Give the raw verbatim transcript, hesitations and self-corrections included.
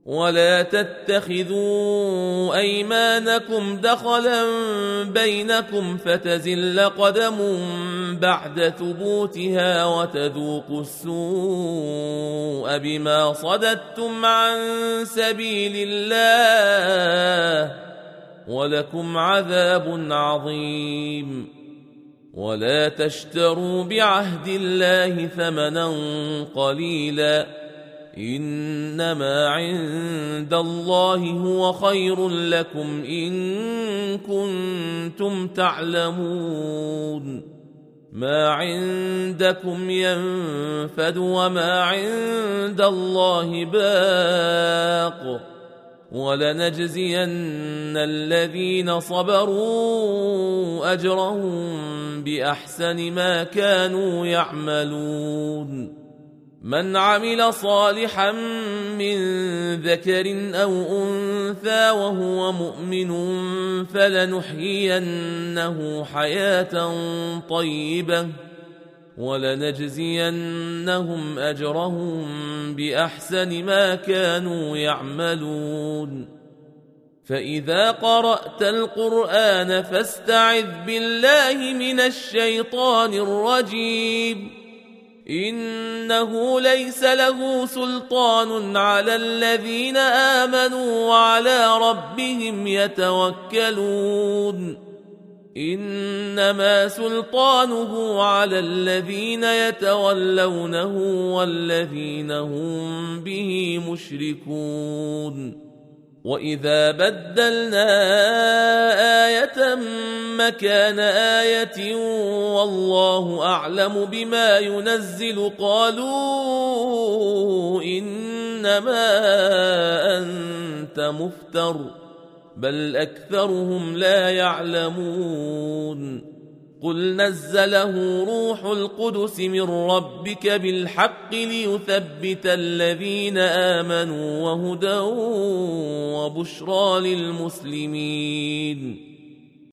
ولا تتخذوا أيمانكم دخلا بينكم فتزل قدم بعد ثبوتها وتذوقوا السوء بما صددتم عن سبيل الله ولكم عذاب عظيم. ولا تشتروا بعهد الله ثمنا قليلا إنما عند الله هو خير لكم إن كنتم تعلمون. ما عندكم ينفد وما عند الله باق ولنجزين الذين صبروا أجرهم بأحسن ما كانوا يعملون. من عمل صالحا من ذكر أو أنثى وهو مؤمن فلنحيينه حياة طيبة ولنجزينهم أجرهم بأحسن ما كانوا يعملون. فإذا قرأت القرآن فاستعذ بالله من الشيطان الرجيم إنه ليس له سلطان على الذين آمنوا وعلى ربهم يتوكلون. إنما سلطانه على الذين يتولونه والذين هم به مشركون. وإذا بدلنا آية مكان آية والله أعلم بما ينزل قالوا إنما أنت مفتر بل أكثرهم لا يعلمون. قل نزله روح القدس من ربك بالحق ليثبت الذين آمنوا وهدى وبشرى للمسلمين.